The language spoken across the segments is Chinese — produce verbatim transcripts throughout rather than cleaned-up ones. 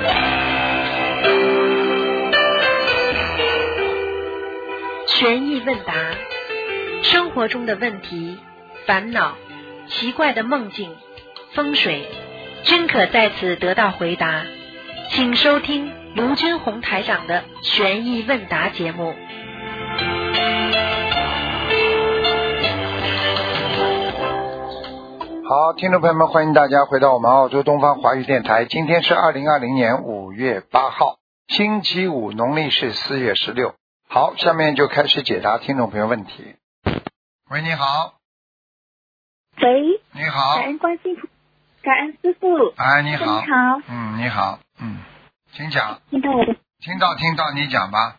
悬疑问答，生活中的问题、烦恼、奇怪的梦境、风水，均可在此得到回答。请收听卢军红台长的悬疑问答节目。 好，听众朋友们，欢迎大家回到我们澳洲东方华语电台。今天是二零二零年五月八号，星期五，农历是四月十六。好，下面就开始解答听众朋友问题。喂，你好。 喂。 你好。 感恩观世音菩感恩师父。 哎，你好。 你好。 嗯，你好。嗯，请讲。 听到我的。 听到，听到，你讲吧。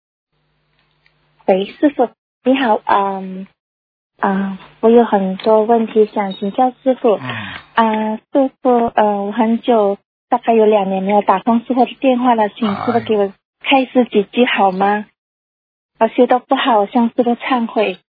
喂，师父，你好，嗯。啊，我有很多问题想请教师父。 嗯。 啊，师父，呃，我很久，大概有两年没有打通师父的电话了，请师父给我开示几句好吗？我修得不好，我向师父忏悔。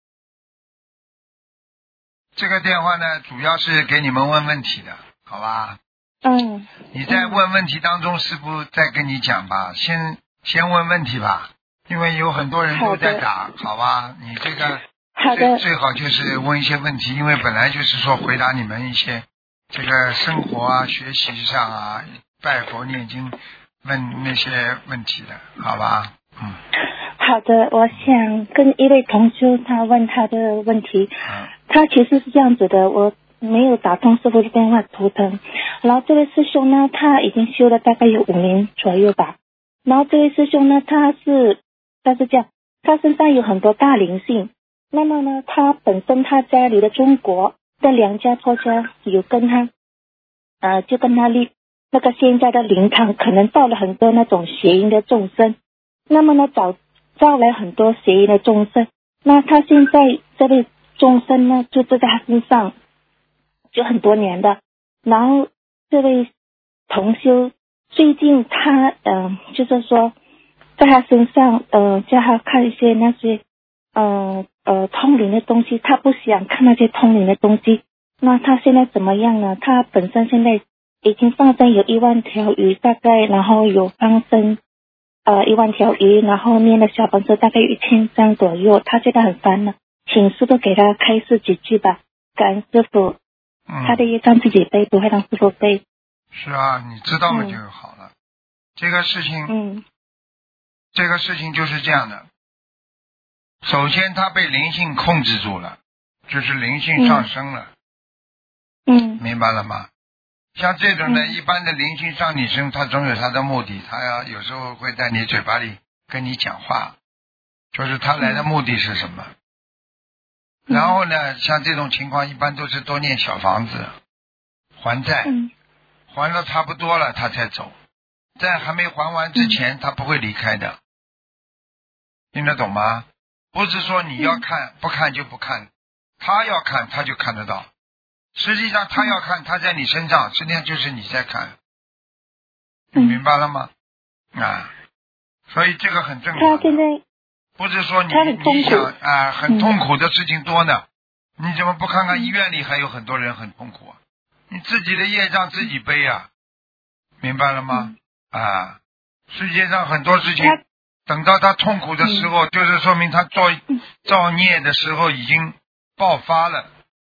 这个电话呢，主要是给你们问问题的，好吧？ 嗯。 你在问问题当中，师父再跟你讲吧，先先问问题吧，因为有很多人都在打，好吧？你这个。 好的。 最好就是问一些问题，因为本来就是说回答你们一些这个生活啊、学习上啊、拜佛念经问那些问题的，好吧？嗯。 好的，我想跟一位同修他问他的问题。 嗯。 他其实是这样子的，我没有打通师父的电话图腾，然后这位师兄呢，他已经修了大概有五年左右吧。然后这位师兄呢，他是他是这样，他身上有很多大灵性。那么呢，他本身他家里的中国的娘家婆家有跟他，呃，就跟他立那个现在的灵堂，可能造了很多那种邪淫的众生。那么呢，找招来很多邪淫的众生。那他现在这位众生呢，就住在他身上，就很多年的。然后这位同修最近他，嗯、呃，就是说在他身上，呃，叫他看一些那些。呃呃，通灵的东西，他不想看那些通灵的东西。那他现在怎么样呢？他本身现在已经放生有一万条鱼，大概，然后有放生呃一万条鱼，然后念的小房子大概有一千张左右。他现在很烦了，请师父给他开示几句吧。感恩师父。嗯。他的业障自己背，不会让师父背。 是啊，你知道嘛就好了。嗯、这个事情， 嗯， 这个事情就是这样的。首先他被灵性控制住了，就是灵性上升了。 嗯。 明白了吗？像这种的、 嗯、 一般的灵性上你身，他总有他的目的，他要有时候会在你嘴巴里跟你讲话，就是他来的目的是什么。嗯、然后呢，像这种情况一般都是多念小房子还债、 嗯、 还了差不多了他才走，在还没还完之前、嗯、他不会离开的，听得懂吗？不是说你要看、嗯、不看就不看，他要看他就看得到，实际上他要看他在你身上，实际上就是你在看，你明白了吗？嗯、啊，所以这个很正常。 他现在不是说你你想啊很痛苦的事情多呢、嗯、你怎么不看看医院里还有很多人很痛苦啊？你自己的业障自己背啊，明白了吗？嗯、啊，世界上很多事情等到他痛苦的时候、嗯、就是说明他造造孽的时候已经爆发了。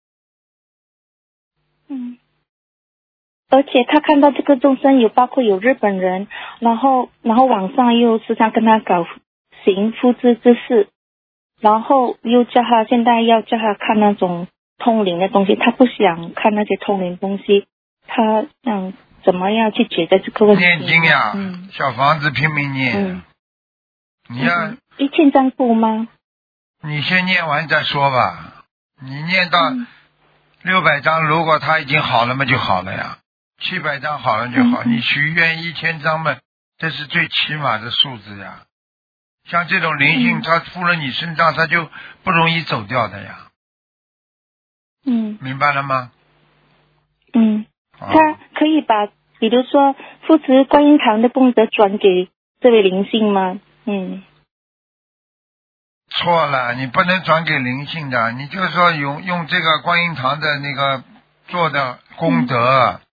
嗯，而且他看到这个众生有包括有日本人，然后然后网上又时常跟他搞行复制之事，然后又叫他现在要叫他看那种通灵的东西，他不想看那些通灵东西，他想怎么样去解决这个问题？ 念经呀、嗯，小房子拼命念。 嗯你要、 嗯、一千张够吗？ 你先念完再说吧。你念到六百张，如果他已经好了嘛就好了呀。七百张好了就好。嗯、你许愿一千张嘛，这是最起码的数字呀。像这种灵性，它附了你身上，它就不容易走掉的呀。 嗯， 明白了吗？ 嗯，他可以把，比如说扶持观音堂的功德转给这位灵性吗？嗯， 错了，你不能转给灵性的，你就说用用这个观音堂的那个做的功德，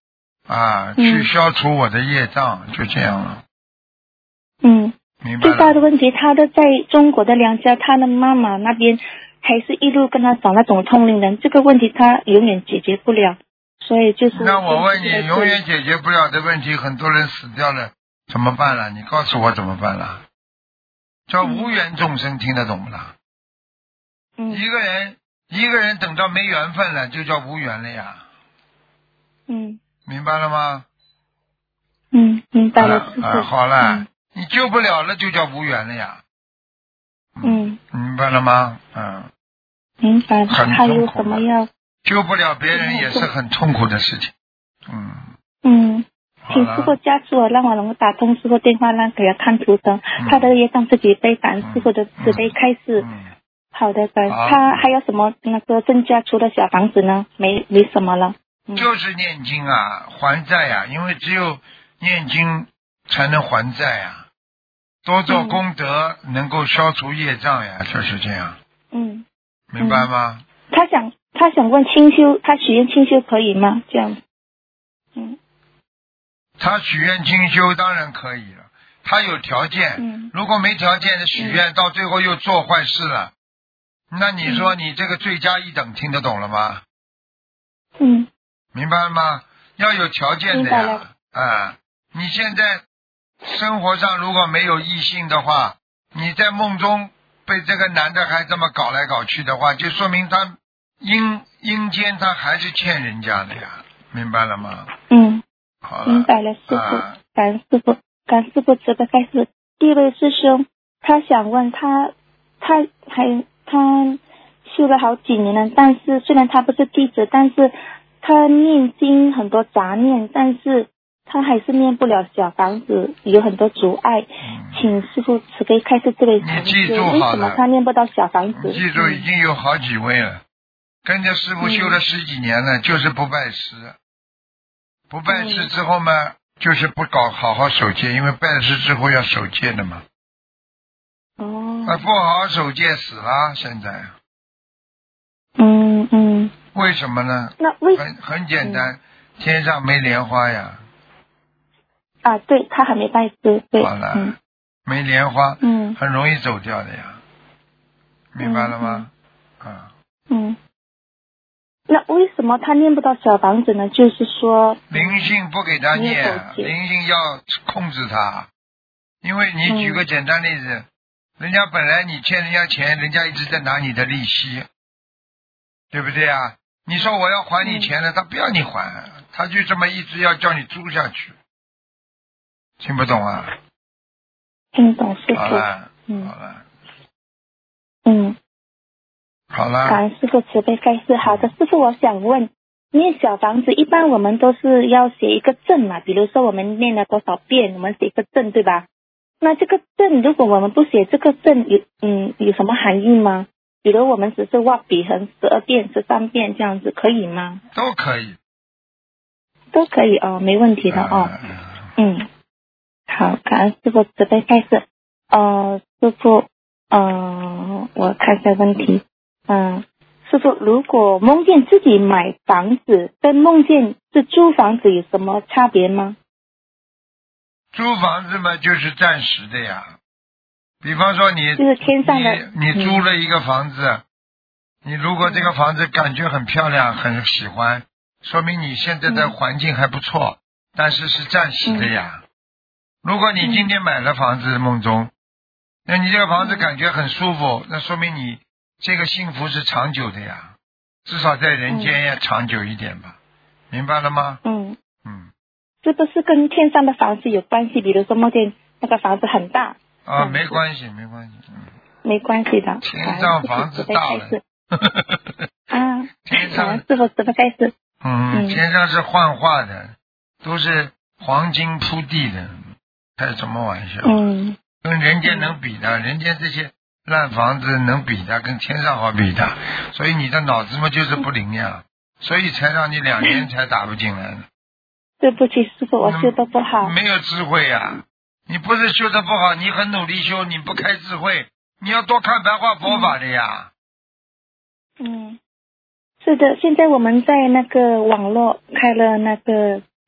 啊， 嗯去消除我的业障，就这样了。 嗯， 明白最大的了？ 问题，他的在中国的娘家，他的妈妈那边还是一路跟他找那种通灵人，这个问题他永远解决不了，所以就是那我问你， 在这里永远解决不了的问题，很多人死掉了，怎么办了？你告诉我怎么办了？叫无缘众生，听得懂不啦？ 嗯一个人一个人等到没缘分了，就叫无缘了呀， 嗯明白了吗？ 嗯，明白了，师傅。 啊啊，好了， 嗯你救不了了，就叫无缘了呀。 嗯， 明白了吗？嗯， 明白了。 很还有痛苦的什么要？ 救不了别人也是很痛苦的事情。嗯， 嗯， 好请师傅了， 加持我，让我能够打通师傅电话，让给他看图腾， 嗯他的业障自己背，感恩师傅的慈悲开示。 嗯， 好的，感恩。 好他还有什么那个增加除了小房子呢？没没什么了。嗯就是念经啊，还债呀、因为只有念经才能还债呀、多做嗯功德能够消除业障呀，就是这样， 嗯， 明白吗？ 他想他想问清修，他许愿清修可以吗？这样。嗯他许愿清修当然可以了，他有条件。 嗯如果没条件的许愿，到最后又做坏事了，那你说嗯你这个罪加一等，听得懂了吗？ 嗯明白了吗？要有条件的明白呀。啊，你现在生活上如果没有异性的话，你在梦中被这个男的还这么搞来搞去的话，就说明他阴阴间他还是欠人家的呀，明白了吗？ 嗯， 好了， 明白了，师傅。 啊感恩师傅，感恩师傅慈悲开示。第一位师兄，他想问他，他还他修了好几年了，但是虽然他不是弟子，但是他念经很多杂念，但是他还是念不了小房子，有很多阻碍。请师傅慈悲开示这位同你记学， 住为什好了么他念不到小房子？ 记住已经有好几位了，跟着师傅修了十几年了，就是不拜师。不拜师之后嘛，就是不搞好好守戒，因为拜师之后要守戒的嘛。 哦。 那不好好守戒死了，现在嗯嗯。 为什么呢？ 那为很很简单，天上没莲花呀。 啊，对他还没拜师，对。 好了， 嗯没莲花， 嗯很容易走掉的呀，明白了吗？啊， 嗯。那为什么他念不到小房子呢？就是说灵性不给他没有念守，戒灵性要控制他。因为你举个简单例子，人家本来你欠人家钱，人家一直在拿你的利息，对不对啊？你说我要还你钱了，他不要你还，他就这么一直要叫你租下去，听不懂啊？ 听懂师傅。 好了， 嗯好了， 嗯， 好了。 感恩师傅慈悲开示。好的，师傅，我想问，念小房子一般我们都是要写一个证嘛，比如说我们念了多少遍，我们写一个证，对吧？那这个证如果我们不写这个证，有嗯有什么含义吗？比如我们只是画笔横十二遍、十三遍这样子，可以吗？ 都可以。 都可以哦，没问题的哦。 呃嗯，好，感恩师傅慈悲开示。呃，师傅，呃，我看一下问题。嗯、师傅，如果梦见自己买房子跟梦见是租房子有什么差别吗？ 租房子嘛，就是暂时的呀。比方说你就是天上的你你租了一个房子，你如果这个房子感觉很漂亮，很喜欢，说明你现在的环境还不错，但是是暂时的呀。如果你今天买了房子，梦中，那你这个房子感觉很舒服，那说明你这个幸福是长久的呀，至少在人间要长久一点吧，明白了吗？ 嗯， 嗯。 是不是跟天上的房子有关系？比如说梦见那个房子很大。 啊， 嗯没关系，没关系，嗯。 没关系的。 天上房子大了。 啊， 天上师傅慈悲开示。 嗯，天上是幻化的，都是黄金铺地的，开什么玩笑？ 嗯， 跟人间能比的，人间这些烂房子能比的，跟天上好比的，所以你的脑子嘛就是不灵呀，所以才让你两年才打不进来呢。 对不起，师傅，我修的不好。 没有智慧呀、你不是修的不好，你很努力修，你不开智慧，你要多看白话佛法的呀。 嗯，是的，现在我们在那个网络开了那个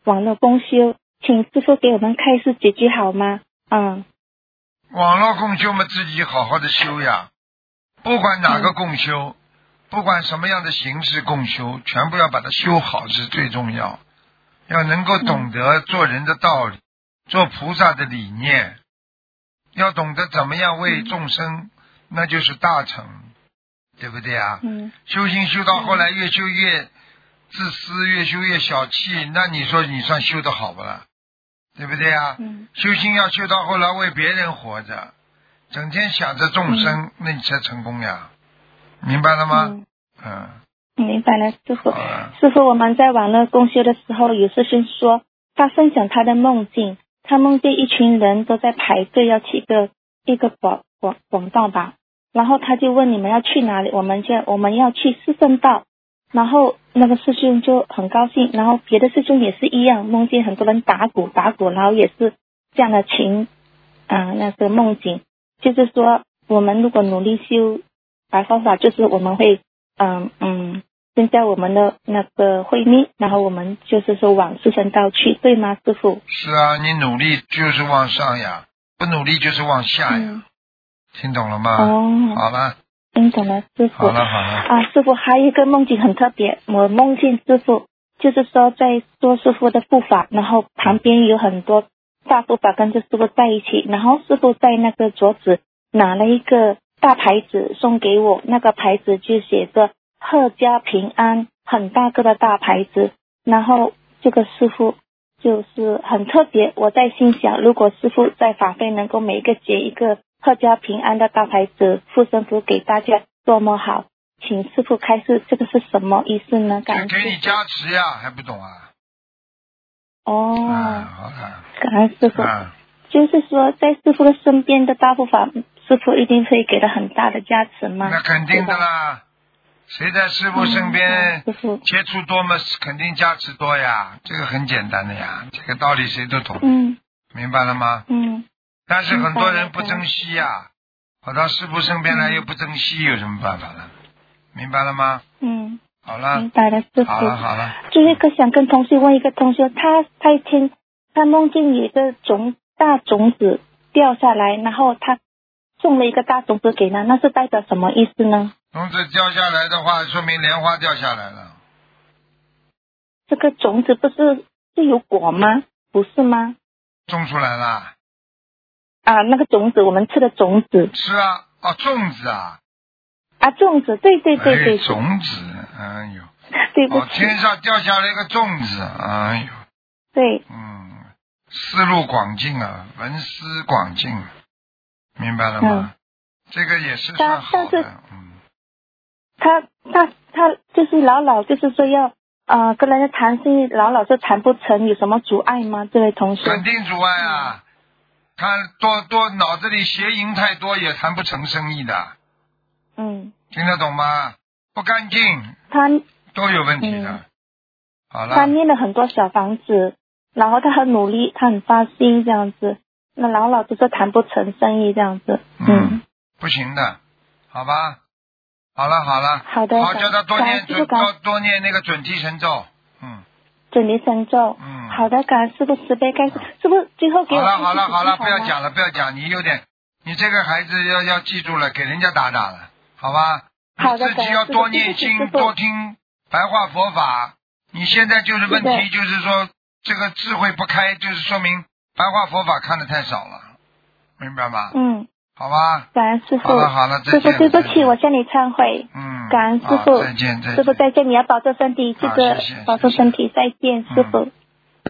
网络共修，请师父给我们开示几句好吗？嗯。 网络共修嘛，自己好好的修呀，不管哪个共修，嗯、不管什么样的形式共修，全部要把它修好是最重要。要能够懂得做人的道理，嗯、做菩萨的理念，要懂得怎么样为众生，嗯、那就是大成，对不对啊？嗯。修行修到后来越修越自私，越修越小气，那你说你算修得好不啦？对不对啊？嗯、修行要修到后来为别人活着，整天想着众生，嗯、那你才成功呀，明白了吗？嗯。嗯明白了，师父。师父，我们在网络共修的时候，有师兄说他分享他的梦境，他梦见一群人都在排队要去一个一个广广广道吧，然后他就问你们要去哪里，我们就我们要去四圣道，然后那个师兄就很高兴，然后别的师兄也是一样，梦见很多人打鼓打鼓，然后也是这样的情啊、呃、那个梦境，就是说我们如果努力修白方法，就是我们会嗯嗯增加我们的那个慧命，然后我们就是说往四圣道去，对吗，师父？ 是啊，你努力就是往上呀，不努力就是往下呀，嗯、听懂了吗？哦，好了。 听懂了，师父。 好了好了。 啊，师父，还有一个梦境很特别，我梦见师父，就是说在做师父的护法，然后旁边有很多大护法跟着师父在一起，然后师父在那个桌子拿了一个大牌子送给我，那个牌子就写着阖家平安，很大个的大牌子，然后这个师父就是很特别，我在心想，如果师父在法会能够每一个结一个阖家平安的大牌子，护身符给大家多么好，请师父开示这个是什么意思呢？感恩给你加持呀，还不懂啊？ 哦， 啊、好了， 感恩师父、 啊、 就是说在师父的身边的大护法，师父一定会给他很大的加持吗？ 那肯定的啦，谁在师父身边、嗯、接触多嘛，肯定加持多呀，这个很简单的呀，这个道理谁都懂。 嗯， 明白了吗？ 嗯。 但是很多人不珍惜呀，跑到师父身边来又不珍惜，有什么办法呢？明白了吗？ 嗯， 好了， 明白了，师父。 好了好了。 最后一个想跟同学问一个同学，他他一天他梦见有一个种大种子掉下来，然后他送了一个大种子给他，那是代表什么意思呢？ 种子掉下来的话，说明莲花掉下来了。 这个种子不是是有果吗？不是吗？ 种出来了。 啊，那个种子，我们吃的种子。 是啊，哦，粽子啊。 啊，粽子，对对对对。 哎、种子，哎呦。 对不起。 哦，天上掉下来一个粽子，哎呦。 对。 嗯，思路广进啊，文思广进，明白了吗？嗯、这个也是算好的。嗯。 他他他就是老老就是说要啊、呃、跟人家谈生意，老老就谈不成，有什么阻碍吗？这位同学。 肯定阻碍啊。嗯，看多多脑子里邪淫太多也谈不成生意的。 嗯， 听得懂吗？不干净， 他都有问题的。 嗯、 好了。 他念了很多小房子，然后他很努力，他很发心这样子，那老老都是谈不成生意这样子。嗯， 嗯不行的，好吧。好了好了。 好的。 好，叫他多念准多多念那个准提神咒。嗯。 准提神咒。 嗯。 好的，感恩师父慈悲开示。师父最后给我。 好了好了好了，不要讲了不要讲，你有点，你这个孩子要要记住了，给人家打打了，好吧？ 好的。 你自己要多念经，多听白话佛法。你现在就是问题，就是说这个智慧不开，就是说明白话佛法看得太少了，明白吗？ 嗯。 好吧。 感恩师父。 好了好了，再见。 师父对不起，我向你忏悔。 嗯。 感恩师父。 再见再见。 师父再见，你要保重身体，记得保重身体。再见，师父。 嗯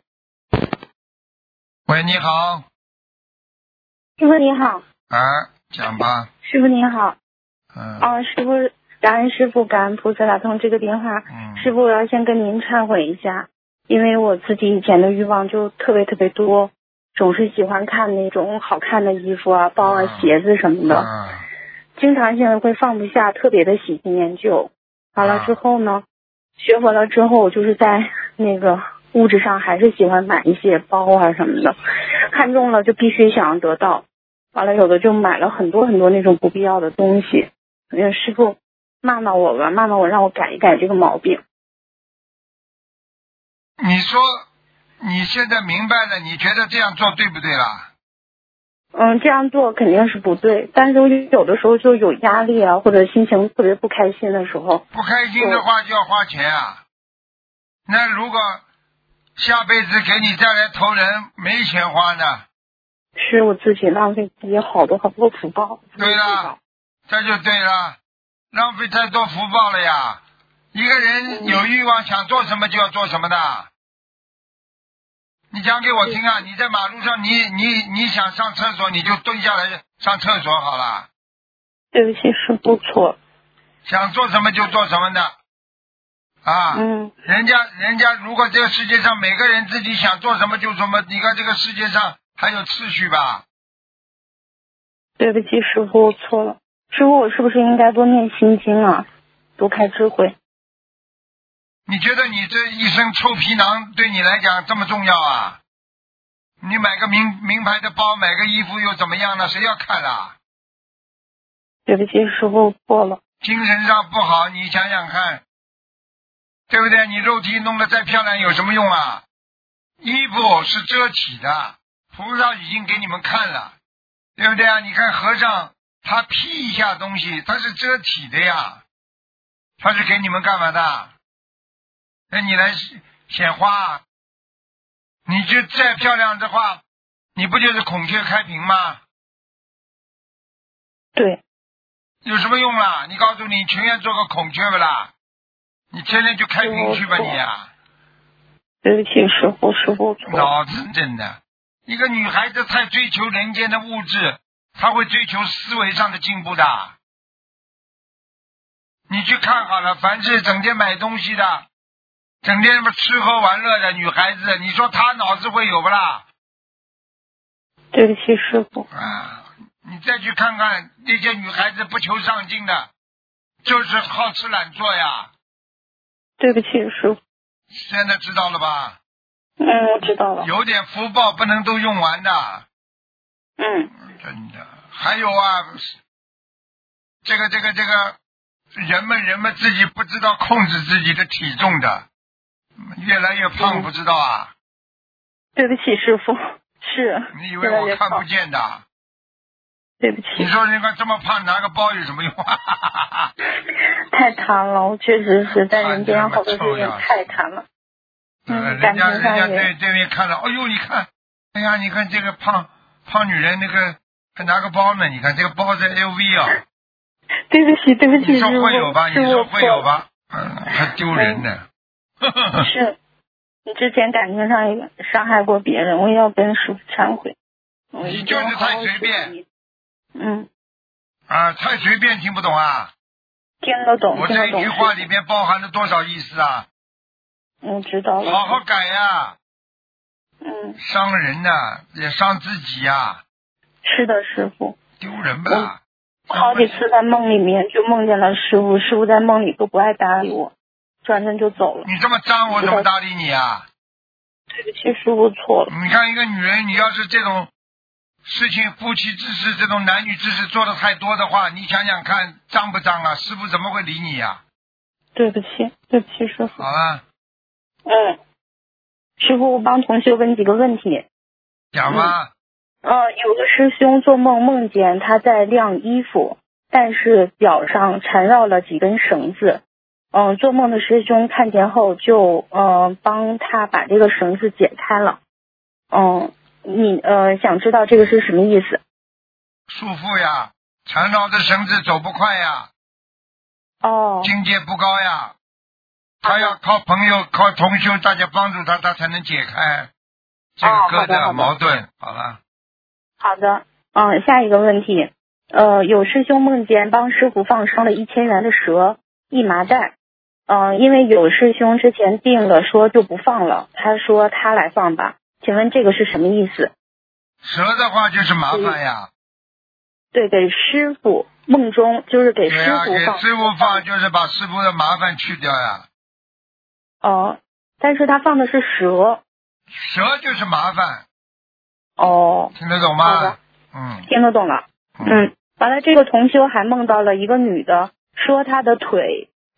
喂，你好。 师傅你好。 啊，讲吧。 师傅你好。 嗯。 啊，师傅，感恩师傅，感恩菩萨打通这个电话。 嗯。 师傅，我要先跟您忏悔一下，因为我自己以前的欲望就特别特别多，总是喜欢看那种好看的衣服啊、包啊、嗯、鞋子什么的， 嗯、 经常性会放不下，特别的喜新厌旧。完了之后呢，学佛了之后，我就是在那个。物质上还是喜欢买一些包啊什么的，看中了就必须想要得到，完了有的就买了很多很多那种不必要的东西。嗯，师父骂骂我吧，骂骂我，让我改一改这个毛病。 你说你现在明白了，你觉得这样做对不对啦？ 嗯，这样做肯定是不对，但是我有的时候就有压力啊，或者心情特别不开心的时候。 不开心的话就要花钱啊。那如果下辈子给你再来投人，没钱花呢？ 是我自己浪费自己好多好多福报。 对了，这就对了，浪费太多福报了呀。一个人有欲望想做什么就要做什么的。你讲给我听啊！你在马路上，你你你想上厕所，你就蹲下来上厕所好了。 对不起，是不错。 想做什么就做什么的，啊， 嗯， 人家人家如果这个世界上每个人自己想做什么就什么，你看这个世界上还有秩序吧？ 对不起，师傅，我错了。师傅，我是不是应该多念心经啊，多开智慧？ 你觉得你这一身臭皮囊对你来讲这么重要啊？你买个名名牌的包，买个衣服又怎么样呢？谁要看啊？ 对不起，师傅，我错了。 精神上不好，你想想看，对不对？你肉体弄得再漂亮有什么用啊？衣服是遮体的，菩萨已经给你们看了，对不对啊？你看和尚他披一下东西，他是遮体的呀，他是给你们干嘛的？那你来显花，你就再漂亮的话，你不就是孔雀开屏吗？ 对。 有什么用啦？你告诉你，情愿做个孔雀不啦？你天天就开屏去吧你啊！ 对不起，师傅，师傅错了。 脑子真的，一个女孩子太追求人间的物质，她会追求思维上的进步的。你去看好了，凡是整天买东西的，整天吃喝玩乐的女孩子，你说她脑子会有不啦？ 对不起，师傅。 啊，你再去看看那些女孩子不求上进的，就是好吃懒做呀。 对不起，师傅。 现在知道了吧？ 嗯，我知道了。 有点福报不能都用完的。 嗯。 真的，还有啊，这个这个这个，人们人们自己不知道控制自己的体重的，越来越胖，不知道啊？ 对不起，师傅，是。 你以为我看不见的？ 对不起。 你说人家这么胖，拿个包有什么用？ 太贪了，我确实是在人间好多事情太贪了。 嗯，人家人家对对面看到，哎呦，你看，哎呀，你看这个胖胖女人那个还拿个包呢，你看这个包是 L V 啊。 对不起，对不起， 你说会有吧？你说会有吧？嗯，还丢人呢。 嗯、是，你之前感情上也伤害过别人，我也要跟师傅忏悔。 你就是太随便。 嗯。 啊，太随便，听不懂啊？ 听得懂， 我这一句话里面包含了多少意思啊？ 我知道了。 好好改呀。 嗯。 伤人呐、啊，也伤自己呀、啊。 是的，师傅。 丢人吧？ 好几次在梦里面就梦见了师傅，师傅在梦里都不爱搭理我，转身就走了。 你这么脏，我怎么搭理你啊？ 对不起，师傅错了。 你看一个女人，你要是这种事情，夫妻之事这种男女之事做的太多的话，你想想看脏不脏啊？师傅怎么会理你呀、啊？ 对不起，对不起，师傅。 好了。 嗯，师傅，我帮同学问几个问题。 讲吧。 嗯、呃，有个师兄做梦梦见他在晾衣服，但是表上缠绕了几根绳子。嗯、呃，做梦的师兄看见后就呃帮他把这个绳子解开了。嗯、呃。你呃想知道这个是什么意思？ 束缚呀，缠绕的绳子走不快呀。 哦。 境界不高呀，他要靠朋友、靠同修，大家帮助他，他才能解开这个疙瘩矛盾。好了。 好的，嗯，下一个问题，呃，有师兄梦见帮师傅放生了一千元的蛇，一麻袋。嗯、呃，因为有师兄之前定了说就不放了，他说他来放吧。请问这个是什么意思？ 蛇的话就是麻烦呀。 对，给师傅梦中就是给师傅放。 对呀，给师傅放就是把师傅的麻烦去掉呀。 哦，但是他放的是蛇。 蛇就是麻烦。 哦。 听得懂吗？嗯。 听得懂了。嗯。完了，这个同修还梦到了一个女的，说她的腿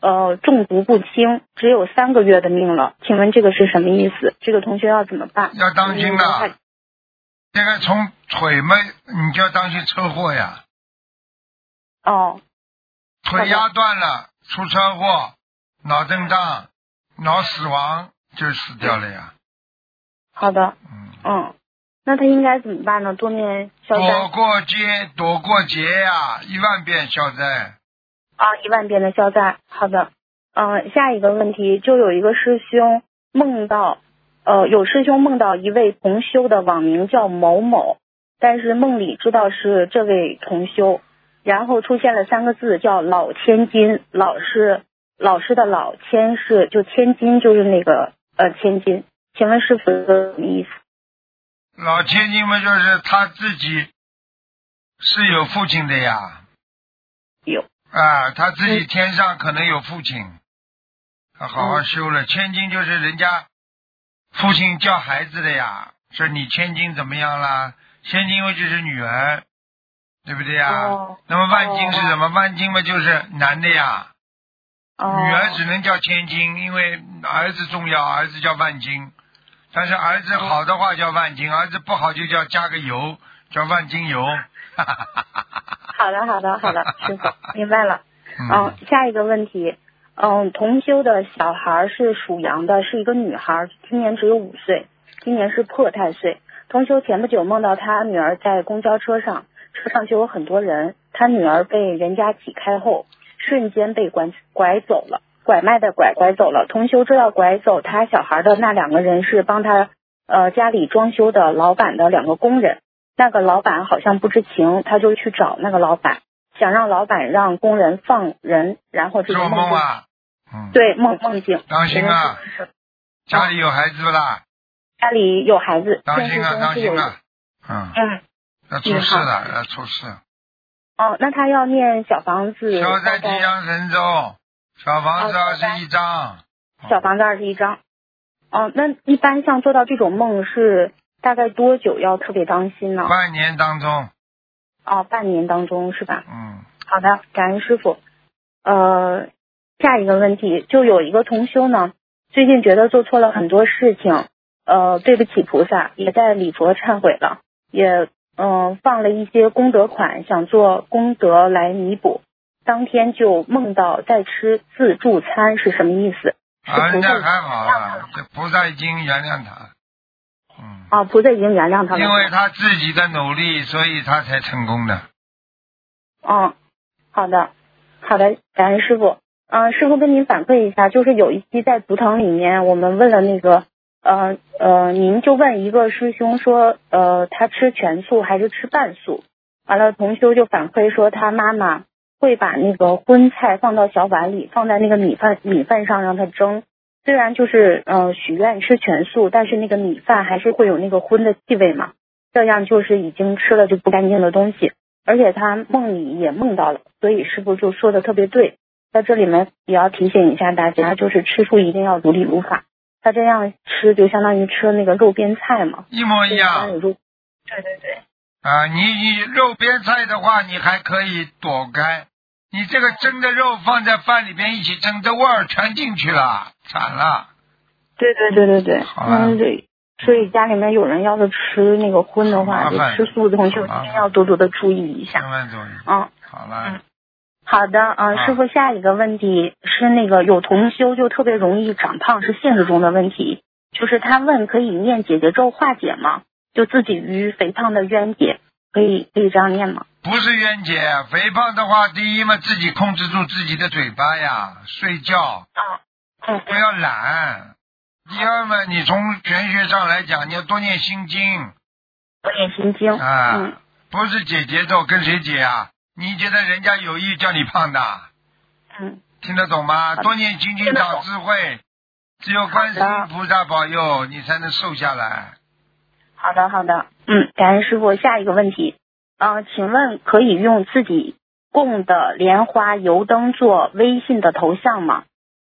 呃中毒不清，只有三个月的命了，请问这个是什么意思？这个同学要怎么办？ 要当心了，这个从腿嘛，你就要当心车祸呀。 哦。 腿压断了，出车祸，脑震荡，脑死亡就死掉了呀。 好的。 嗯。 嗯。那他应该怎么办呢？多念消灾。 躲过劫，躲过劫呀，一万遍消灾。 啊，一万遍的消灾。好的。嗯、呃，下一个问题，就有一个师兄梦到，呃，有师兄梦到一位同修的网名叫某某，但是梦里知道是这位同修，然后出现了三个字叫老千金，老是老师的老，千是就千金就是那个呃千金，请问师傅什么意思？ 老千金嘛，就是他自己是有父亲的呀。 有。 啊，他自己天上可能有父亲，他好好修了。千金就是人家父亲叫孩子的呀，说你千金怎么样啦？千金因为就是女儿，对不对呀？ 哦。 那么万金是什么？哦、万金嘛就是男的呀。 哦。 女儿只能叫千金，因为儿子重要，儿子叫万金。但是儿子好的话叫万金，儿子不好就叫加个油，叫万金油。 好的，好的，好的，师傅明白了。 嗯、 嗯，下一个问题，嗯，同修的小孩是属羊的，是一个女孩，今年只有五岁，今年是破太岁。同修前不久梦到他女儿在公交车上，车上就有很多人，他女儿被人家挤开后，瞬间被拐拐走了。拐卖的拐拐走了，同修知道拐走他小孩的那两个人是帮他呃家里装修的老板的两个工人，那个老板好像不知情，他就去找那个老板，想让老板让工人放人，然后这个梦做梦啊， 嗯，对梦梦境， 当心啊，家里有孩子不啦？ 家里有孩子， 当心啊，当心啊，嗯嗯， 要出事了，要出事。 哦，那他要念小房子， 消灾吉祥神咒。小房子二十一张， 小房子二十一张。哦，那一般像做到这种梦是大概多久要特别当心呢？ 半年当中。 哦，半年当中是吧？ 嗯。 好的，感恩师傅。呃，下一个问题，就有一个同修呢，最近觉得做错了很多事情，呃，对不起菩萨，也在礼佛忏悔了，也嗯、呃、放了一些功德款，想做功德来弥补。当天就梦到在吃自助餐，是什么意思？ 啊，那还好了，这菩萨已经原谅他。嗯。 啊，菩萨已经原谅他了。 因为他自己的努力，所以他才成功的。 嗯，好的，好的，感恩师傅。嗯、呃，师傅跟您反馈一下，就是有一期在图腾里面，我们问了那个，呃呃，您就问一个师兄说，呃，他吃全素还是吃半素？完了，同修就反馈说他妈妈会把那个荤菜放到小碗里，放在那个米饭米饭上让它蒸。虽然就是呃许愿吃全素，但是那个米饭还是会有那个荤的气味嘛，这样就是已经吃了就不干净的东西。而且他梦里也梦到了，所以师傅就说的特别对。在这里面也要提醒一下大家，就是吃素一定要如理如法。他这样吃就相当于吃那个肉边菜嘛， 一模一样。 对对对。 啊，你你肉边菜的话，你还可以躲开。你这个蒸的肉放在饭里边一起蒸，这味儿全进去了，惨了。 对对对对对， 嗯对，所以家里面有人要是吃那个荤的话，就吃素的同学一定要多多的注意一下。 千万注意。 嗯， 好了。 嗯，好的，嗯、呃，师傅，下一个问题是那个有同修就特别容易长胖，是现实中的问题，就是他问可以念姐姐咒化解吗？就自己与肥胖的冤结，可以可以这样念吗？ 不是冤结，肥胖的话，第一嘛，自己控制住自己的嘴巴呀，睡觉， 啊，嗯， 不要懒。第二嘛，你从玄学上来讲，你要多念心经。 多念心经。 啊， 嗯， 不是解节奏，跟谁解啊？你觉得人家有意叫你胖的？ 嗯， 听得懂吗？多念心经长智慧，只有观世音菩萨保佑，你才能瘦下来。 好的，好的，嗯，感恩师傅。下一个问题，呃，请问可以用自己供的莲花油灯做微信的头像吗？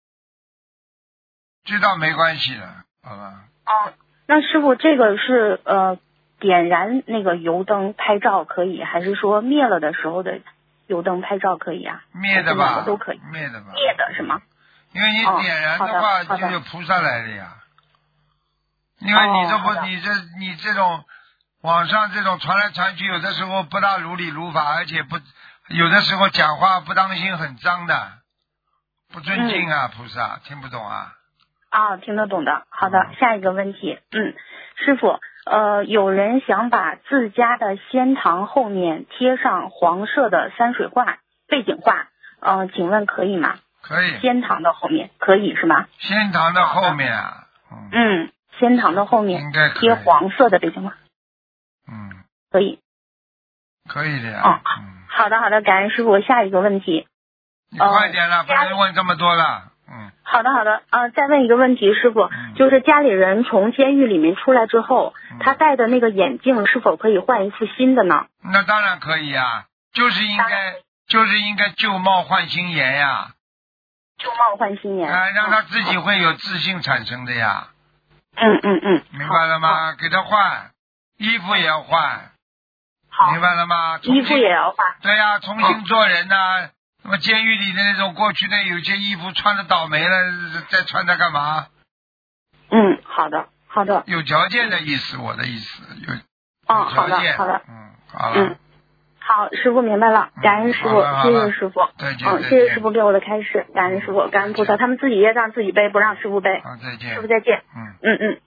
知道没关系的，好吧？ 哦，那师傅，这个是呃点燃那个油灯拍照可以，还是说灭了的时候的油灯拍照可以啊？ 灭的吧， 两个都可以。 灭的吧。 灭的是吗？ 因为你点燃的话，就有菩萨来了呀。因为你这不， 哦、 你这你这种网上这种传来传去，有的时候不大如理如法，而且不有的时候讲话不当心，很脏的，不尊敬啊，嗯、菩萨听不懂啊。 啊，听得懂的。好的，嗯、下一个问题，嗯，师傅，呃，有人想把自家的仙堂后面贴上黄色的山水画背景画，嗯、呃，请问可以吗？ 可以。 仙堂的后面可以是吗？ 仙堂的后面啊。 嗯。嗯，仙堂的后面贴黄色的背景画。 嗯。 可以。 可以的呀。 哦。嗯、好的，好的，感恩师傅。下一个问题。 你快点了，呃、不能问这么多了。嗯， 好的好的，呃，再问一个问题，师傅，嗯、就是家里人从监狱里面出来之后，嗯、他戴的那个眼镜是否可以换一副新的呢？ 那当然可以啊，就是应该就是应该旧貌换新颜呀。 旧貌换新颜。 啊，让他自己会有自信产生的呀。 嗯嗯嗯。 明白了吗？给他换衣服也要换。 好。 明白了吗？ 衣服也要换。 对呀、啊，重新做人呐、啊。那么监狱里的那种过去的有些衣服穿的倒霉了，再穿它干嘛？ 嗯，好的，好的。 有条件的意思，我的意思有。 哦，好的，好的。 嗯，好了。 嗯，好，师傅明白了，感恩师傅，谢谢师傅。 再见。 嗯，谢谢师傅给我的开示，感恩师傅，感恩菩萨，他们自己业障自己背，不让师傅背。 好，再见。 师傅再见。 嗯嗯嗯。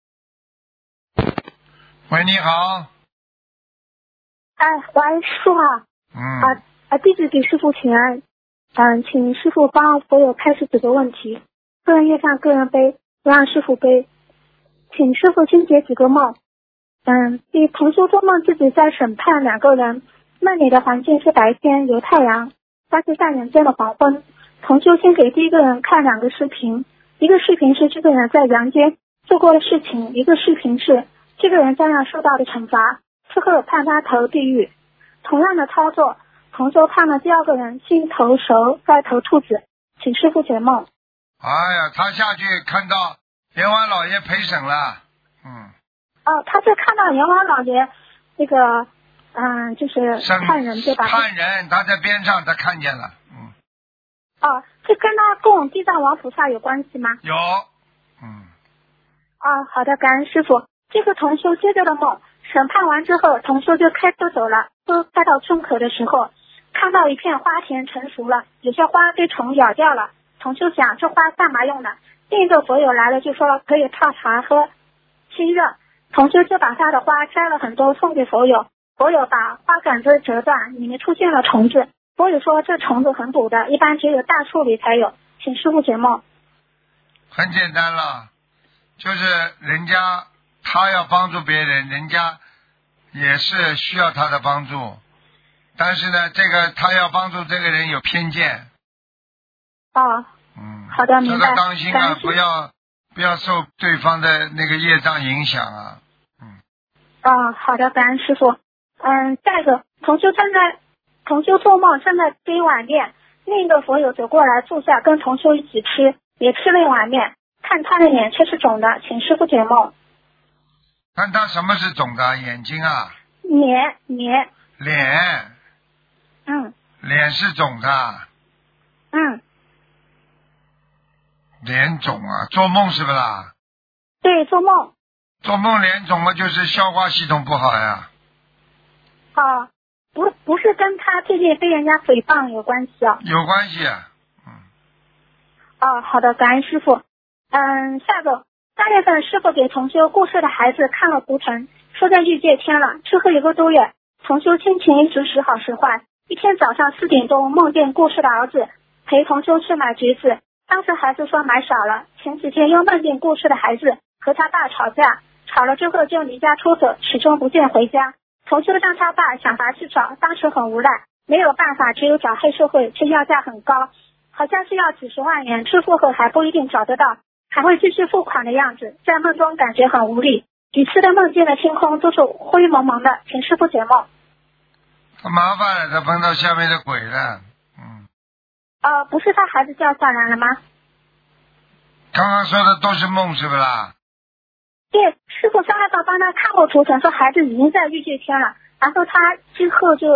喂，你好。 哎，喂，师傅好。 嗯。 啊。啊，弟子给师傅请安，嗯，请师傅帮所有开示几个问题，个人业障个人背，不让师傅背，请师傅先解几个梦。嗯，第同修做梦自己在审判两个人，梦里的环境是白天有太阳，但是下人间的黄昏。同修先给第一个人看两个视频，一个视频是这个人在阳间做过的事情，一个视频是这个人将要受到的惩罚，之后判他投地狱。同样的操作。同修看了第二个人先投蛇再投兔子，请师傅解梦。 哎呀，他下去看到阎王老爷陪审了。嗯。 哦，他是看到阎王老爷那个嗯，就是看人对吧？ 看人，他在边上他看见了。嗯。 哦，这跟他供地藏王菩萨有关系吗？ 有。嗯。 哦，好的，感恩师傅。这个同修接着的梦，审判完之后，同修就开车走了，都开到村口的时候。看到一片花田成熟了，有些花被虫咬掉了。同修想这花干嘛用的？另一个佛友来了就说可以泡茶喝，清热。同修就把他的花摘了很多送给佛友，佛友把花杆子折断，里面出现了虫子。佛友说这虫子很补的，一般只有大树里才有，请师父解梦。 很简单了，就是人家他要帮助别人，人家也是需要他的帮助。但是呢，这个他要帮助这个人有偏见。 哦， 嗯， 好的，明白。 这个当心啊，不要不要受对方的那个业障影响啊。嗯。 哦，好的，感恩师傅。嗯，下一个，同修正在同修做梦，正在吃一碗面，另一个佛友走过来坐下，跟同修一起吃，也吃了一碗面，看他的脸却是肿的，请师傅解梦。 看他什么是肿的？眼睛啊？ 脸脸。 脸。 嗯， 脸是肿的。 嗯， 脸肿啊，做梦是不啦？ 对，做梦。 做梦脸肿了，就是消化系统不好呀。 啊，不，不是跟他最近被人家诽谤有关系啊？ 有关系啊。嗯。 哦，好的，感恩师傅。嗯，下个三月份师傅给同修过世的孩子看了图腾，说在欲界天了，之后一个多月，同修心情一直时好时坏。一天早上四点多，梦见过世的儿子陪同修去买橘子，当时孩子说买少了。前几天又梦见过世的孩子和他爸吵架，吵了之后就离家出走，始终不见回家。同修让他爸想法去找，当时很无奈，没有办法，只有找黑社会，这要价很高，好像是要几十万元，支付后还不一定找得到，还会继续付款的样子。在梦中感觉很无力，几次的梦见的天空都是灰蒙蒙的，请师傅解梦。 他麻烦了，他碰到下面的鬼了。嗯。 呃，不是他孩子叫下来了吗？ 刚刚说的都是梦是不啦？ 对，师傅上来到帮他看过图腾，说孩子已经在欲界天了，然后他之后就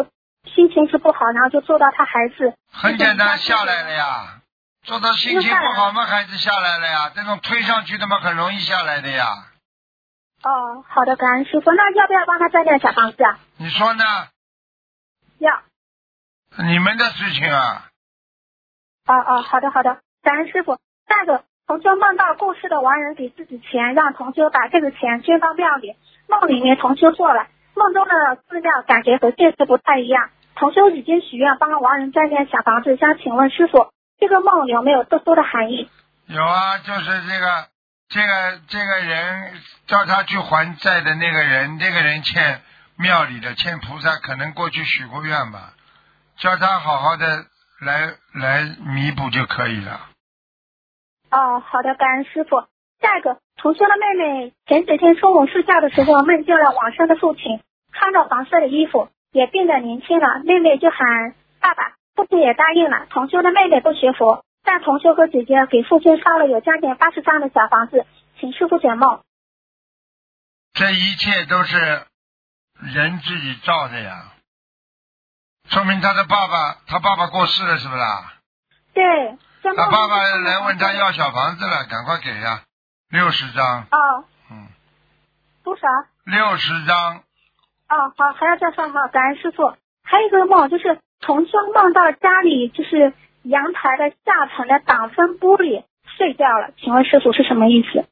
心情是不好，然后就做到他孩子。 很简单，下来了呀。做到心情不好嘛，孩子下来了呀。这种推上去的嘛，很容易下来的呀。 哦，好的，感恩师傅。那要不要帮他再建小房子啊？ 你说呢？ 要。 你们的事情啊。 哦哦，好的好的，感恩师傅。下个同修梦到过世的亡人给自己钱，让同修把这个钱捐到庙里。梦里面同修做了，梦中的资料感觉和现实不太一样。同修已经许愿帮亡人再建小房子，想请问师傅，这个梦有没有特殊的含义？ 有啊，就是这个这个这个人叫他去还债的那个人，这个人欠庙里的，欠菩萨，可能过去许过愿吧，叫他好好的来来弥补就可以了。 哦，好的，感恩师傅。下一个，同修的妹妹前几天中午睡觉的时候梦见了往生的父亲，穿着黄色的衣服，也变得年轻了。妹妹就喊爸爸，父亲也答应了。同修的妹妹不学佛，但同修和姐姐给父亲烧了有将近八十张的小房子，请师傅解梦。 这一切都是人自己造的呀，说明他的爸爸，他爸爸过世了，是不是啦？ 对。 他爸爸来问他要小房子了，赶快给呀，六十张。 哦。 嗯。 多少？ 六十张。 哦，好，还要再上吗？感恩师傅。还有一个梦，就是同修梦到家里就是阳台的下层的挡风玻璃碎掉了，请问师傅是什么意思？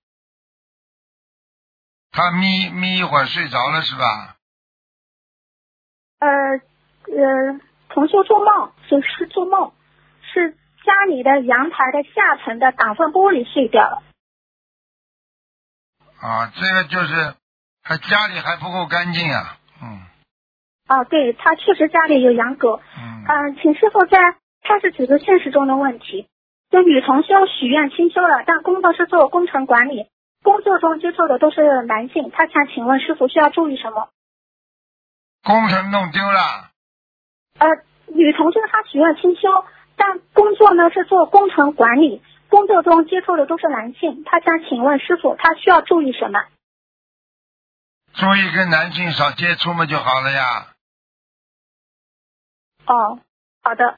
他眯眯一会儿睡着了是吧？ 呃呃，同修做梦，就是做梦，是家里的阳台的下层的挡风玻璃碎掉了。 啊，这个就是他家里还不够干净啊，嗯。 哦，对，他确实家里有养狗。 嗯。 嗯、呃，请师傅在开始几个现实中的问题。就女同修许愿清修了，但工作是做工程管理，工作中接触的都是男性，他想请问师傅需要注意什么？ 工程弄丢了。 呃，女同修她许愿清修，但工作呢是做工程管理，工作中接触的都是男性，他想请问师傅，他需要注意什么？ 注意跟男性少接触嘛就好了呀。 哦，好的。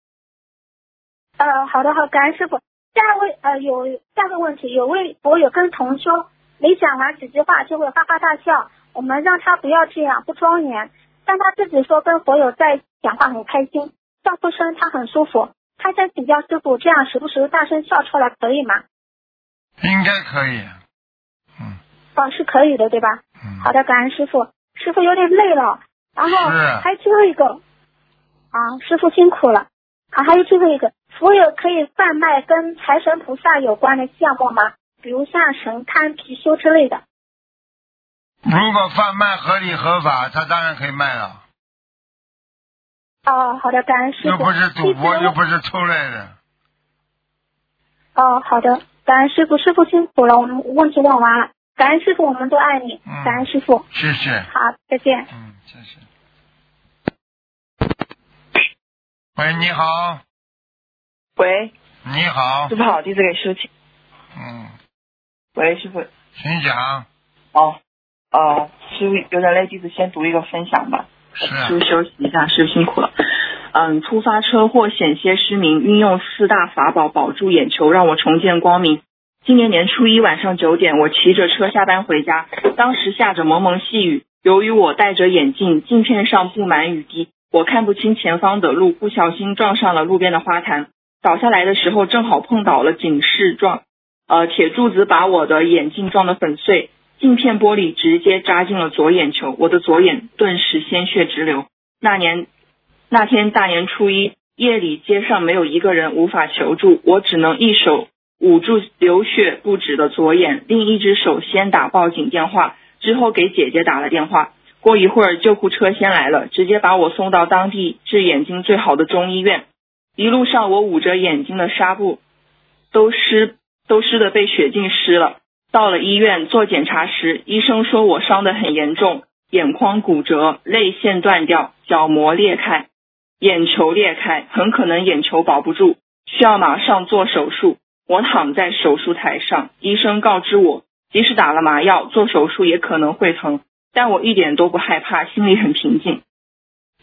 呃，好的，好，感恩师傅。下一位呃有下个问题，有位我有跟同修没讲完几句话就会哈哈大笑，我们让他不要这样，不庄严，但他自己说跟佛友在讲话很开心，笑出声他很舒服。他想请教师傅，这样时不时大声笑出来可以吗？ 应该可以。嗯。 哦，是可以的，对吧？ 嗯。 好的，感恩师傅。师傅有点累了，然后还有最后一个啊，师傅辛苦了。好，还有最后一个，佛友可以贩卖跟财神菩萨有关的项目吗？比如像神龛、貔貅之类的。 如果贩卖合理合法，他当然可以卖了。 哦，好的，感恩师傅。 又不是赌博，又不是偷来的。 哦，好的，感恩师傅，师傅辛苦了，我们问题问完了。感恩师傅，我们都爱你。 嗯、 感恩师傅。 谢谢。 好，再见。 嗯，谢谢。喂，你好。 喂。 你好。 师傅好，弟子给师傅请。 嗯。 喂，师傅。 请讲。 哦，呃，师傅有点累，弟子先读一个分享吧。 是、啊。 师傅休息一下，师傅辛苦了。嗯，突发车祸险些失明，运用四大法宝保住眼球，让我重见光明。今年年初一晚上九点，我骑着车下班回家，当时下着蒙蒙细雨，由于我戴着眼镜，镜片上布满雨滴，我看不清前方的路，不小心撞上了路边的花坛，倒下来的时候正好碰倒了警示状，呃，铁柱子把我的眼镜撞得粉碎，镜片玻璃直接扎进了左眼球，我的左眼顿时鲜血直流。那年那天大年初一夜里，街上没有一个人，无法求助，我只能一手捂住流血不止的左眼，另一只手先打报警电话，之后给姐姐打了电话。过一会儿救护车先来了，直接把我送到当地治眼睛最好的中医院。一路上我捂着眼睛的纱布都湿都湿的被血浸湿了。到了医院做检查时，医生说我伤得很严重，眼眶骨折，泪腺断掉，角膜裂开，眼球裂开，很可能眼球保不住，需要马上做手术。我躺在手术台上，医生告知我，即使打了麻药，做手术也可能会疼，但我一点都不害怕，心里很平静。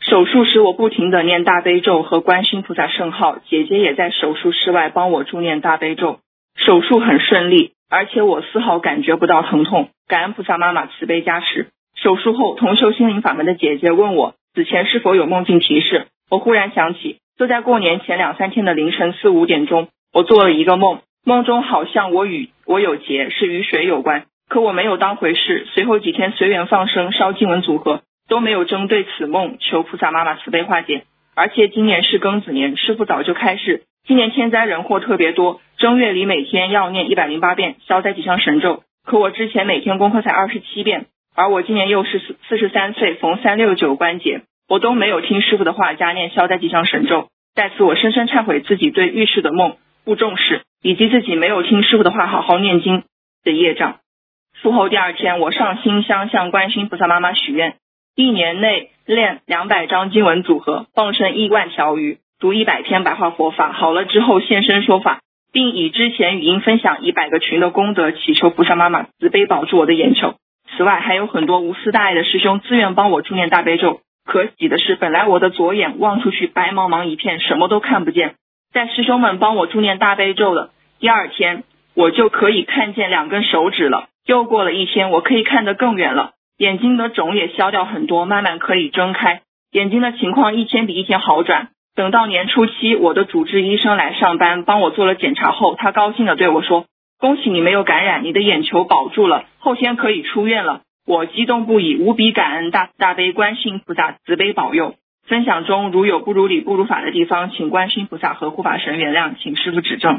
手术时我不停地念大悲咒和观世音菩萨圣号，姐姐也在手术室外帮我助念大悲咒，手术很顺利，而且我丝毫感觉不到疼痛，感恩菩萨妈妈慈悲加持。手术后，同修心灵法门的姐姐问我此前是否有梦境提示，我忽然想起，就在过年前两三天的凌晨四五点钟，我做了一个梦，梦中好像我与我有劫，是与水有关，可我没有当回事。随后几天随缘放生烧经文组合，都没有针对此梦求菩萨妈妈慈悲化解。而且今年是庚子年，师父早就开示，今年天灾人祸特别多，正月里每天要念一百零八遍消灾吉祥神咒，可我之前每天功课才二十七遍，而我今年又是四十三岁，逢三六九关节，我都没有听师父的话加念消灾吉祥神咒。在此我深深忏悔自己对预示的梦不重视，以及自己没有听师父的话好好念经的业障。术后第二天，我上新香向观世音菩萨妈妈许愿，一年内练两百张经文组合，放生一万条鱼，读一百篇白话佛法，好了之后现身说法，并以之前语音分享一百个群的功德祈求菩萨妈妈慈悲保住我的眼球。此外还有很多无私大爱的师兄自愿帮我助念大悲咒。可喜的是，本来我的左眼望出去白茫茫一片，什么都看不见，在师兄们帮我助念大悲咒的第二天，我就可以看见两根手指了。又过了一天，我可以看得更远了，眼睛的肿也消掉很多，慢慢可以睁开，眼睛的情况一天比一天好转。等到年初七，我的主治医生来上班帮我做了检查后，他高兴地对我说，恭喜你没有感染，你的眼球保住了，后天可以出院了。我激动不已，无比感恩大大悲观世音菩萨慈悲保佑。分享中如有不如理不如法的地方，请观世音菩萨和护法神原谅，请师父指正。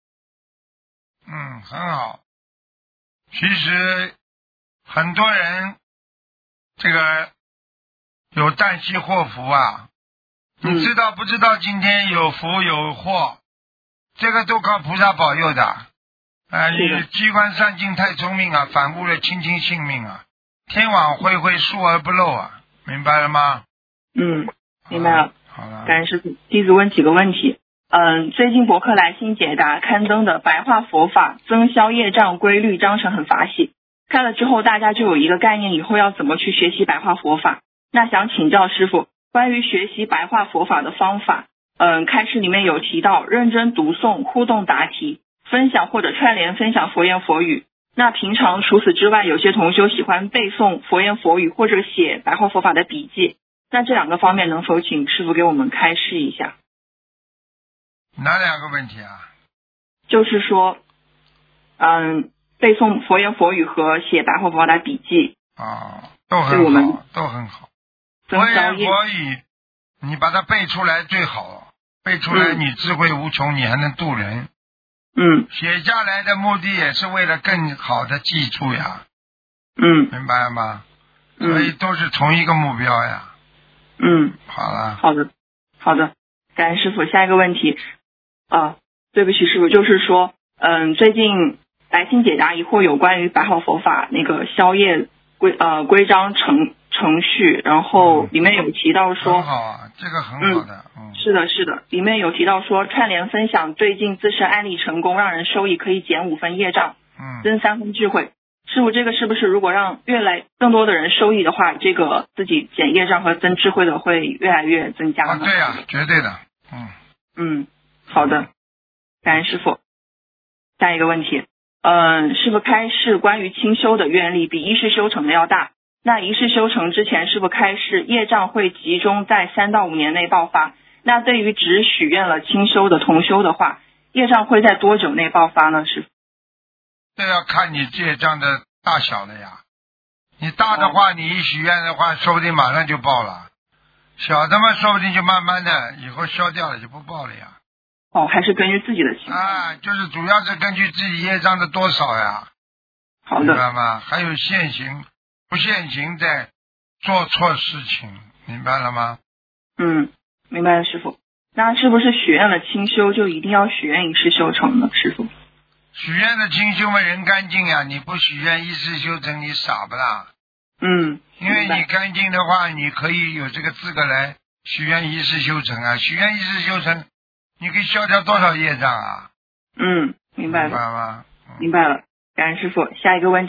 嗯，很好。其实很多人这个有旦夕祸福啊，你知道不知道今天有福有祸，这个都靠菩萨保佑的。啊，你机关算尽太聪明啊，反误了卿卿性命啊，天网恢恢疏而不漏啊，明白了吗？ 嗯，明白了。 好了， 感恩师父。弟子问几个问题。嗯，最近博客来信解答刊登的白话佛法增消业障规律章程很法喜，看了之后大家就有一个概念，以后要怎么去学习白话佛法。那想请教师父关于学习白话佛法的方法。嗯，开示里面有提到认真读诵、互动答题、分享或者串联分享佛言佛语。那平常除此之外，有些同修喜欢背诵佛言佛语或者写白话佛法的笔记，那这两个方面能否请师父给我们开示一下？ 哪两个问题啊？ 就是说嗯，背诵佛言佛语和写白话佛法的笔记啊，都很好，都很好。佛言佛语你把它背出来最好，背出来你智慧无穷，你还能度人。 嗯， 写下来的目的也是为了更好的记住呀。 嗯， 明白吗？ 嗯， 所以都是同一个目标呀。 嗯， 好了。 好的，好的，感恩师父。下一个问题啊，对不起师父，就是说，嗯，最近来信解答疑惑有关于白话佛法那个消业规呃规章程程序，然后里面有提到说， 很好啊，这个很好的。 嗯，是的，是的，里面有提到说串联分享对镜自身案例成功，让人收益可以减五分业障， 嗯， 增三分智慧。师父，这个是不是如果让越来更多的人收益的话，这个自己减业障和增智慧的会越来越增加呢？ 啊，对呀、啊，绝对的。嗯嗯，好的，感恩师父。下一个问题，嗯，师父开示关于清修的愿力比一世修成的要大。那一世修成之前，师父开示业障会集中在三到五年内爆发。那对于只许愿了清修的同修的话，业障会在多久内爆发呢？师父？ 这要看你业障的大小了呀。你大的话，你一许愿的话，说不定马上就爆了；小的嘛，说不定就慢慢的以后消掉了，就不爆了呀。 哦，还是根据自己的情况啊，就是主要是根据自己业障的多少呀。 好的， 明白吗？还有现行不现行在做错事情，明白了吗？ 嗯，明白了师父。那是不是许愿了清修就一定要许愿一世修成呢？师父， 许愿的清修嘛，人干净呀，你不许愿一世修成，你傻不啦？ 嗯， 因为你干净的话，你可以有这个资格来许愿一世修成啊。许愿一世修成，你可以消掉多少业障啊？ 嗯，明白了。 明白吗？ 明白了，感恩师父。下一个问题，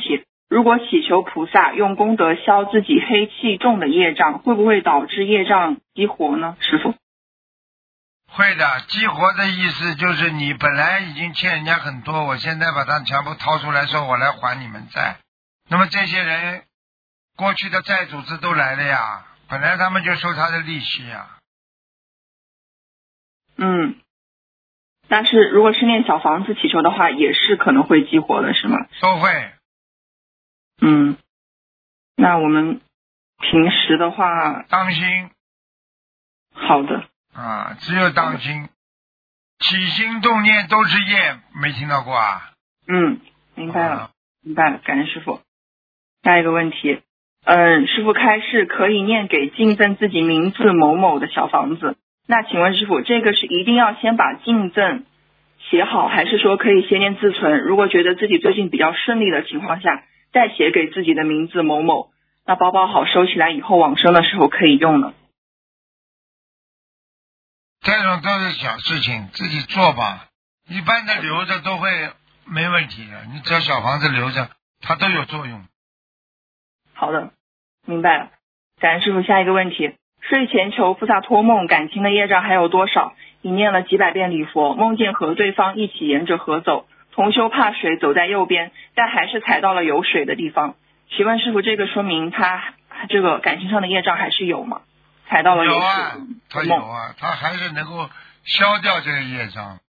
如果祈求菩萨用功德消自己黑气重的业障，会不会导致业障激活呢？师父？ 会的，激活的意思就是你本来已经欠人家很多，我现在把它全部掏出来说我来还你们债。那么这些人过去的债主子都来了呀，本来他们就收他的利息呀。 嗯，但是如果是念小房子祈求的话，也是可能会激活的，是吗？ 都会。 嗯，那我们平时的话， 当心。 好的。 啊，只有当心，起心动念都是业，没听到过啊？ 嗯，明白了，啊、明白了，感恩师父。下一个问题，嗯，师父开示可以念给敬赠自己名字某某的小房子，那请问师父，这个是一定要先把敬赠写好，还是说可以先念自存？如果觉得自己最近比较顺利的情况下，再写给自己的名字某某，那包包好收起来以后往生的时候可以用呢？ 这种都是小事情，自己做吧。一般的留着都会没问题的，你只要小房子留着，它都有作用。 好的，明白了。感恩师父。下一个问题，睡前求菩萨托梦，感情的业障还有多少？已念了几百遍礼佛，梦见和对方一起沿着河走，同修怕水走在右边，但还是踩到了有水的地方。请问师父，这个说明他这个感情上的业障还是有吗？踩到了有水。 有啊，他有啊，他还是能够消掉这个业障。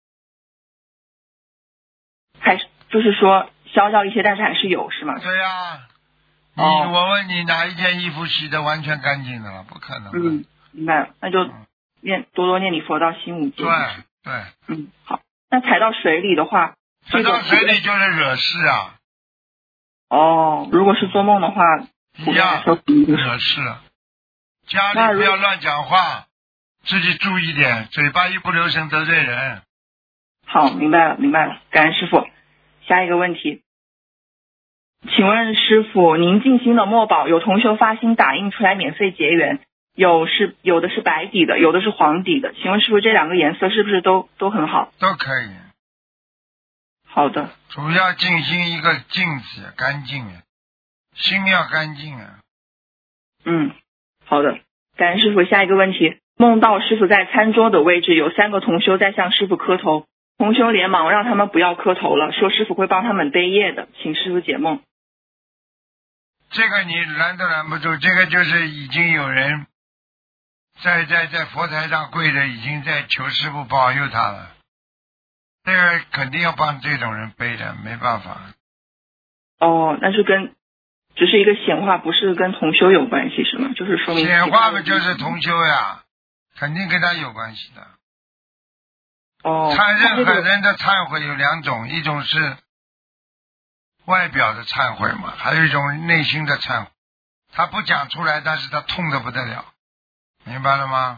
还是就是说消掉一些，但是还是有，是吗？ 对呀、啊，你、 哦、 我问你，哪一件衣服洗得完全干净的了？不可能。 嗯，明白了，那就念多多念礼佛到心无界。 对对。 嗯，好。那踩到水里的话， 踩到水里就是惹事啊。 哦，如果是做梦的话， 一样惹事。家里不要乱讲话，自己注意点，嘴巴一不留神得罪人。 好，明白了，明白了，感恩师父。下一个问题，请问师父，您静心的墨宝有同修发心打印出来免费结缘，有是有的是白底的，有的是黄底的，请问师父这两个颜色是不是都都很好？ 都可以。 好的。 主要静心一个静字，干净啊，心要干净啊。 嗯，好的，感恩师父。下一个问题，梦到师父在餐桌的位置有三个同修在向师父磕头，同修连忙让他们不要磕头了，说师父会帮他们背业的，请师父解梦。 这个你拦都拦不住，这个就是已经有人在在在佛台上跪着，已经在求师父保佑他了。这个肯定要帮这种人背的，没办法。 哦，那是跟只是一个显化，不是跟同修有关系是吗？就是说明显化嘛，就是同修呀，肯定跟他有关系的。 哦， 忏任何人的忏悔有两种，一种是外表的忏悔嘛，还有一种内心的忏悔。他不讲出来，但是他痛得不得了，明白了吗？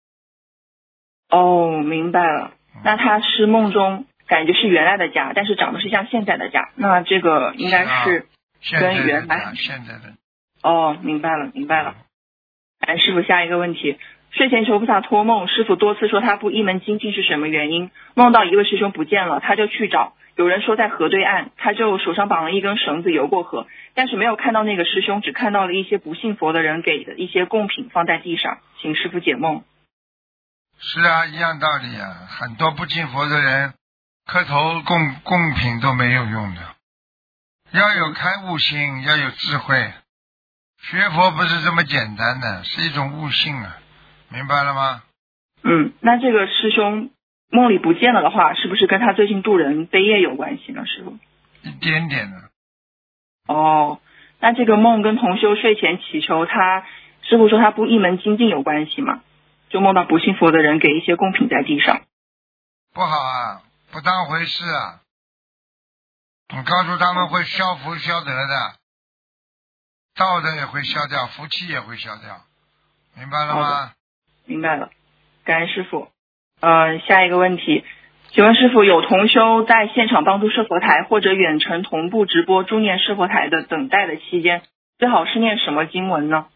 哦，明白了。那他是梦中感觉是原来的家，但是长得是像现在的家，那这个应该是跟原来现在的。 哦，明白了，明白了。哎，师父，下一个问题，睡前求菩萨托梦，师父多次说他不一门精进是什么原因？梦到一位师兄不见了，他就去找，有人说在河对岸，他就手上绑了一根绳子游过河，但是没有看到那个师兄，只看到了一些不信佛的人给的一些贡品放在地上，请师父解梦。 是啊，一样道理啊，很多不信佛的人磕头供贡品都没有用的，要有开悟心，要有智慧，学佛不是这么简单的，是一种悟性啊，明白了吗？ 嗯，那这个师兄梦里不见了的话，是不是跟他最近渡人背业有关系呢，师父？ 一点点的。 哦，那这个梦跟同修睡前祈求他，师父说他不一门精进有关系吗？就梦到不信佛的人给一些贡品在地上。 不好啊，不当回事啊，你告诉他们会消福消德的，道德也会消掉，福气也会消掉，明白了吗？ 明白了，感恩师父。呃，下一个问题，请问师父，有同修在现场帮助设佛台或者远程同步直播助念设佛台的等待的期间，最好是念什么经文呢？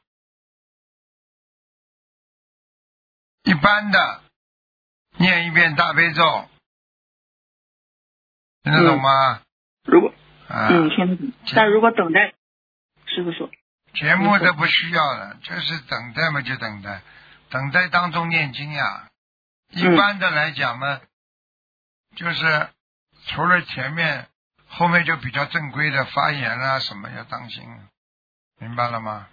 一般的念一遍大悲咒，听得懂吗？ 嗯、如果啊、 嗯，听得懂。但如果等待，师傅说。 节目都不需要了，就是等待嘛，就等待，等待当中念经呀。一般的来讲嘛，嗯、就是除了前面，后面就比较正规的发言啊什么要当心，明白了吗？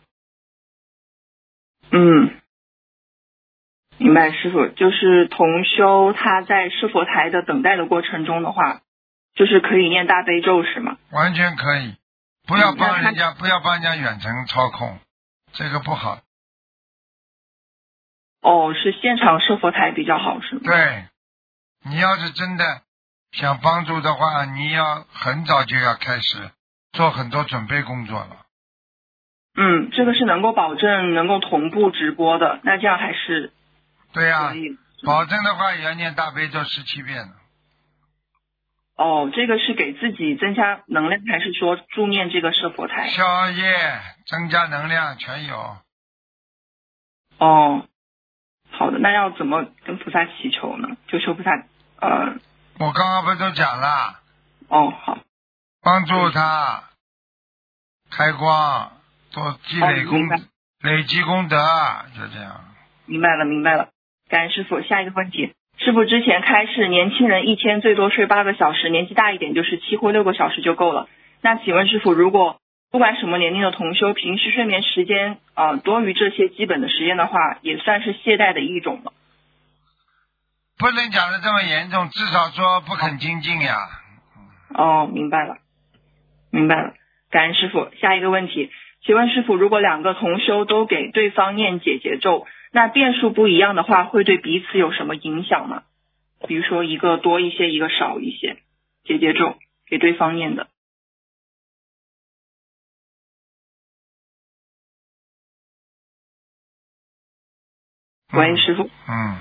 嗯，明白，师傅。就是同修他在设佛台的等待的过程中的话，就是可以念大悲咒是吗？ 完全可以。不要帮人家，嗯、不要帮人家远程操控，这个不好。 哦，是现场设佛台比较好是吗？ 对，你要是真的想帮助的话，你要很早就要开始做很多准备工作了。 嗯，这个是能够保证能够同步直播的，那这样还是对呀、啊，保证的话也要念大悲咒十七遍的。 哦，这个是给自己增加能量，还是说助念这个设佛台？ 消业、增加能量全有。 哦，好的，那要怎么跟菩萨祈求呢？就求菩萨，呃， 我刚刚不都讲了？ 哦，好， 帮助他开光，多积累功，哦、累积功德，就这样。 明白了，明白了。感恩师父。下一个问题。师傅之前开示，年轻人一天最多睡八个小时，年纪大一点就是七或六个小时就够了。那请问师傅，如果不管什么年龄的同修，平时睡眠时间呃多于这些基本的时间的话，也算是懈怠的一种吗？ 不能讲的这么严重，至少说不肯精进呀。 哦，明白了，明白了。感恩师傅。下一个问题，请问师傅，如果两个同修都给对方念解结咒，那遍数不一样的话，会对彼此有什么影响吗？比如说一个多一些，一个少一些，解结咒给对方念的。喂，师傅。 嗯。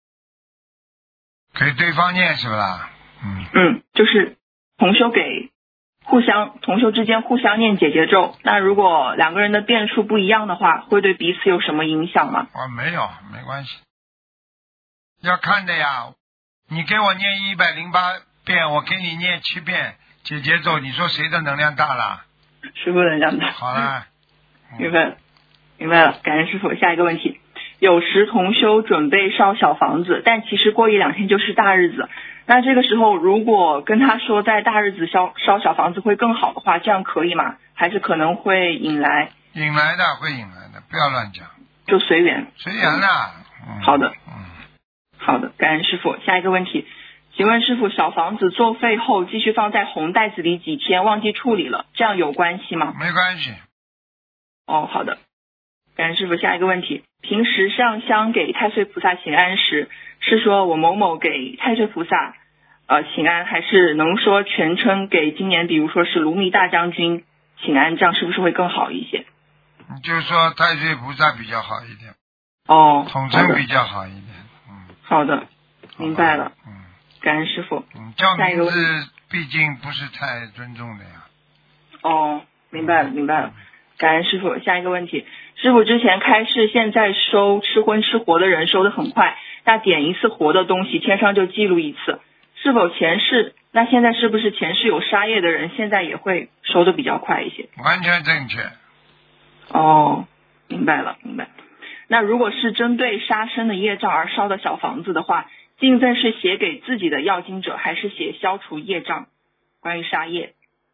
给对方念是不啦？嗯。 嗯，就是同修给互相同修之间互相念解结咒，那如果两个人的遍数不一样的话，会对彼此有什么影响吗？ 啊，没有，没关系。要看的呀，你给我念一百零八遍，我给你念七遍解结咒，你说谁的能量大了？ 师傅能量大。 好了。 嗯、明白了，明白了。感恩师傅。下一个问题，有时同修准备烧小房子，但其实过一两天就是大日子。那这个时候如果跟他说在大日子烧烧小房子会更好的话，这样可以吗？还是可能会引来引来的会引来的，不要乱讲， 就随缘随缘啦。嗯、 好的， 嗯， 好的，感恩师傅。下一个问题，请问师傅，小房子作废后继续放在红袋子里几天忘记处理了，这样有关系吗？ 没关系。 哦，好的，感恩师傅。下一个问题，平时上香给太岁菩萨请安时，是说我某某给太岁菩萨呃请安，还是能说全称给今年比如说是卢密大将军请安，这样是不是会更好一些？ 你就说太岁菩萨比较好一点。 哦， 统称比较好一点。嗯， 好的，明白了。 嗯， 感恩师傅。 嗯，叫名字毕竟不是太尊重的呀。 哦，明白了，明白了。感恩师傅。下一个问题，师傅之前开示，现在收吃荤吃活的人收得很快，那点一次活的东西，天上就记录一次。是否前世？那现在是不是前世有杀业的人，现在也会收得比较快一些？ 完全正确。 哦，明白了，明白。那如果是针对杀生的业障而烧的小房子的话，敬赠是写给自己的要经者，还是写消除业障？关于杀业。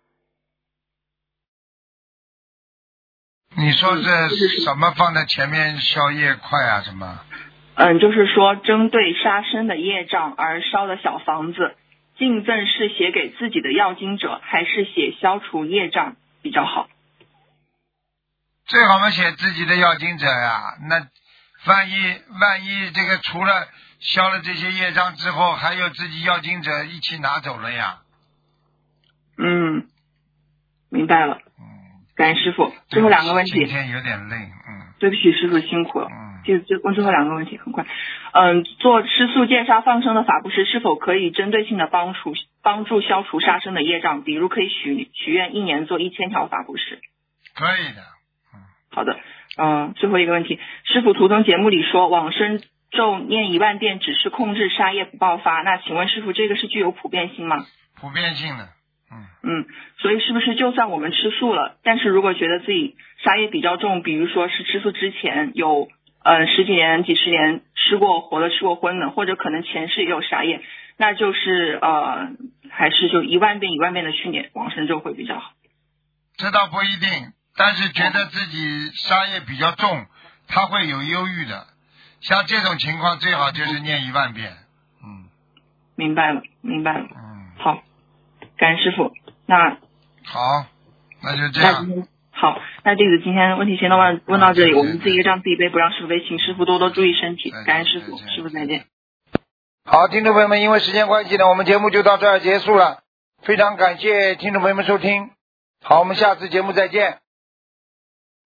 你说是什么放在前面消业快啊？什么？ 嗯，就是说针对杀生的业障而烧的小房子，敬赠是写给自己的要经者，还是写消除业障比较好？ 最好嘛写自己的要经者呀，那万一万一这个除了消了这些业障之后，还有自己要经者一起拿走了呀。 嗯，明白了。 嗯， 感恩师傅。最后两个问题。 今天有点累，嗯。 对不起，师傅辛苦了。 嗯。 就就问最后两个问题，很快。嗯，做吃素戒杀放生的法布施，是否可以针对性的帮助帮助消除杀生的业障？比如可以许许愿一年做一千条法布施。 可以的。 好的，嗯，最后一个问题，师父图腾节目里说往生咒念一万遍只是控制杀业不爆发，那请问师父这个是具有普遍性吗？ 普遍性的， 嗯嗯，所以是不是就算我们吃素了，但是如果觉得自己杀业比较重，比如说是吃素之前有呃十几年、几十年吃过活的、吃过荤的，或者可能前世也有杀业，那就是呃还是就一万遍一万遍的去念往生咒会比较好。 这倒不一定，但是觉得自己杀业比较重，他会有忧郁的。像这种情况最好就是念一万遍。嗯， 明白了，明白了。 嗯， 好，感恩师父。那好，那就这样。 好，那弟子今天问题先到问问到这里，我们自己让自己背，不让师父背，请师父多多注意身体。感恩师父，师父再见。 好，听众朋友们，因为时间关系呢，我们节目就到这儿结束了。非常感谢听众朋友们收听。好，我们下次节目再见。